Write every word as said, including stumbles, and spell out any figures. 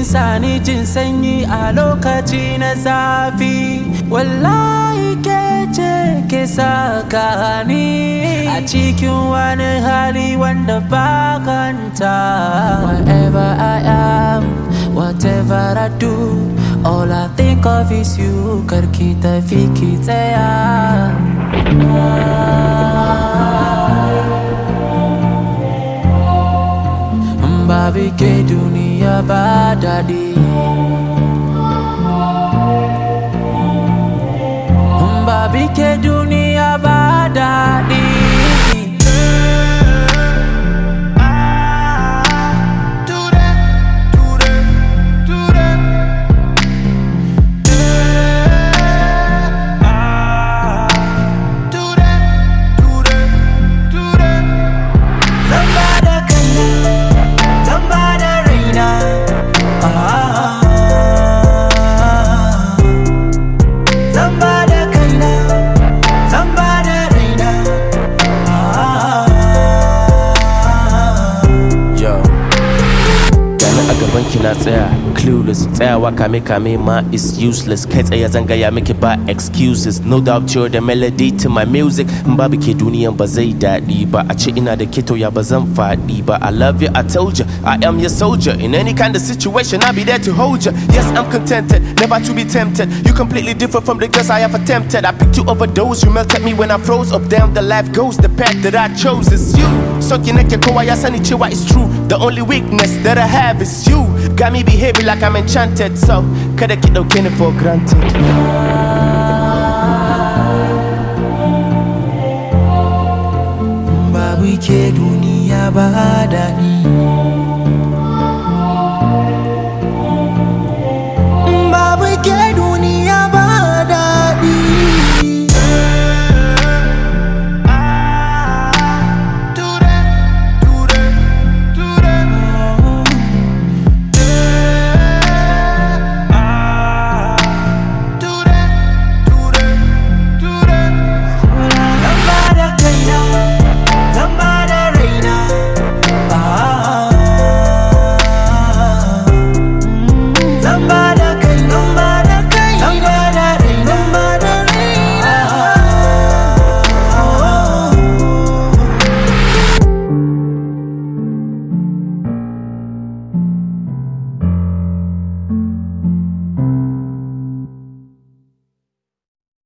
kin sani jin sanyi a lokaci na zafi. Wallahi ke ce ke saka ni a cikin wani hali wanda ba kanta. Wherever I am, whatever I do, all I think of is you. Karki tafi ki tsaya. Babi ke duniya ba daɗi. Babi ke duniya ba daɗi. Kina tsaya clueless, tsayawa kame kame ma is useless. Kai tsaya zan gaya miki ba excuses. No doubt you're the melody to my music. In babu ke duniyan ba zai daɗi ba. A ce ina da keto ya ba zan faɗi ba. I love you, I told you, I am your soldier. In any kind of situation, I'll be there to hold you. Yes, I'm contented, never to be tempted. You completely different from the girls I have attempted. I picked you over those, you melted me when I froze. Up down the life goes, the path that I chose is you. So kineke kowa ya sani cewa it's true. The only weakness that I have is you. Got me behaving like I'm enchanted, so kada ki dauke ni for granted. Babu ke duniya ba daɗi.